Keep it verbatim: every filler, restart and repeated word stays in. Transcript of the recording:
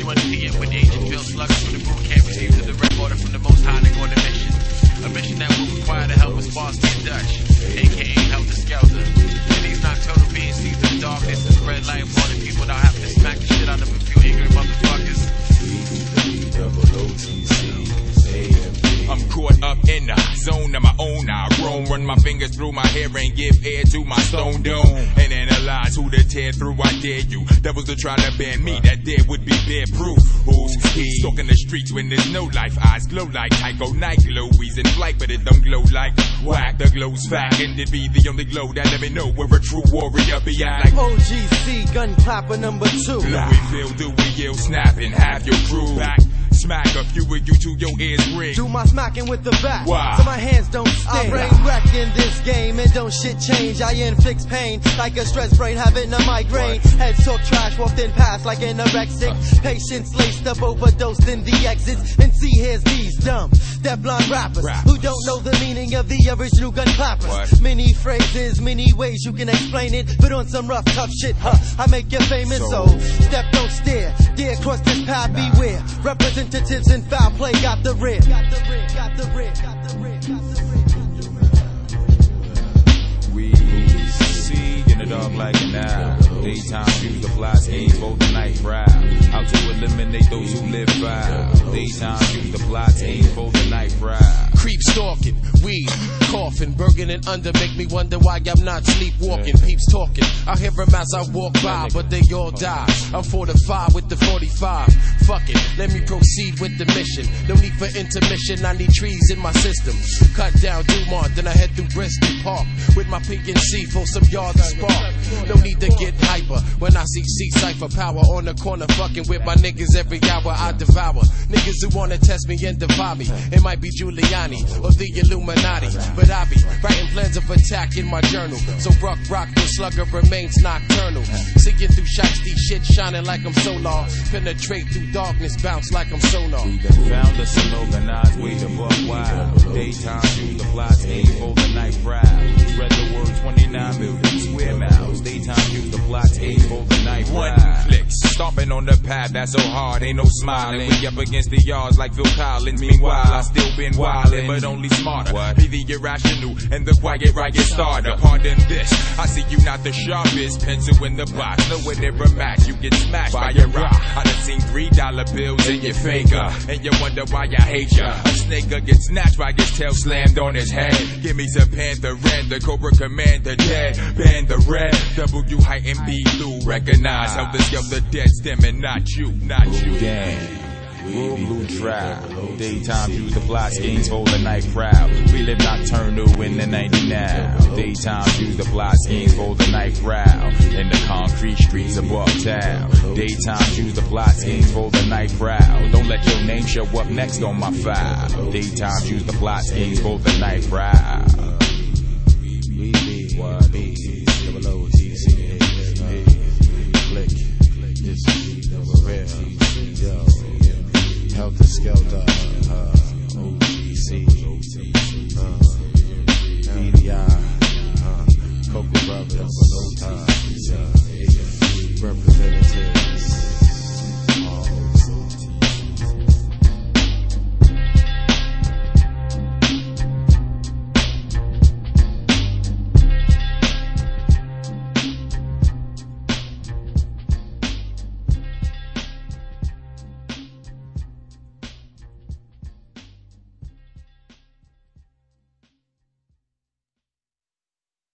one p m with Agent Phil slugging through the boot camp, received to the red order from the Most High to go on a mission. A mission that will require the help of Sparsky and Dutch, aka Helter Skelter. And these nocturnal beings see through darkness and spread light upon the people that have to smack the shit out of a few ignorant motherfuckers. I'm caught up in the zone of my own. I roam, run my fingers through my hair and give air to my stone dome. And analyze who to tear through, I dare you. Devils to try to ban me, that dare would be bare proof. Who's he? Stalking the streets when there's no life. Eyes glow like Tycho Night glow. He's in flight, but it don't glow like whack. The glow's fact, and it be the only glow that let me know where a true warrior be at. Like O G C, gun clapper number two. Louisville, do we yell, snap, and have your crew back. Smack a few of you to your ears ring. Do my smacking with the back, wow. So my hands don't sting. I brain wreck in this game and don't shit change. I inflict pain like a stress brain having a migraine. What? Heads talk trash, walked in past like an anorexic. Uh. Patients laced up, overdosed in the exits. And see here's these dumb, deaf blind rappers, rappers who don't know the meaning of the original gun clappers. What? Many phrases, many ways you can explain it, but on some rough tough shit, huh? I make you famous, so, so step don't stare. Dare cross this path, nah. Beware. Represent Representatives in foul play got the red. Got the red, got the red, got the red, got the red. We see in the dark like an owl. Daytime use the fly schemes, both the night prowl. Out to eliminate those who live foul. Daytime use the fly schemes, both the night prowl. Creep stalking, weed, coughing, burging and under make me wonder why I'm not sleepwalking. Peeps talking, I hear them as I walk by, but they all die. I'm forty-five with the forty-five. Fuck it, let me proceed with the mission. No need for intermission, I need trees in my system. Cut down Dumont, then I head through Bristol Park with my P and C for some yards of spark. No need to get hyper when I see C-Cypher power on the corner fucking with my niggas every hour I devour. Niggas who wanna test me and defy me. It might be Giuliani or the Illuminati, but I be writing plans of attack in my journal. So Ruck Rock, the slugger remains nocturnal. Seeing through shiesty shit, shining like I'm solar. Penetrate through darkness, bounce like I'm sonar. We done found us an organized way to buck wild. Daytime use the fly scheme, overnight proud. Spread the word, twenty-nine million square miles. Daytime use the fly scheme, overnight proud. One click, stomping on the path that's so hard, ain't no smiling. We up against the yards like Phil Collins. Meanwhile, I still been wildin', but only smarter. What? Be the irrational and the quiet riot starter. Pardon this, I see you not the sharpest pencil in the box. Nowhere near a match, you get smashed by, by a rock. I done seen three dollar bills in your finger, and you wonder why I hate ya. A snake gets snatched by his tail slammed on his head. Give me some Panther Red, the Cobra Commander dead. Band the red, W height and B blue. Recognize how the Skelter dead stemming, not you, not you. Gang. Real blue tribe. Daytime use the fly schemes, hold the night proud. We live nocturnal in the ninety now. Daytime use the fly schemes, hold the night proud. In the concrete streets of uptown. Daytime use the fly schemes, hold the night proud. Don't let your name show up next on my file. Daytime use the fly schemes, hold the night proud. We be what be double O G C click. This is real. Yo. Helter Skelter, uh, O G C, uh, B D I, uh, Cocoa Brothers, uh, uh,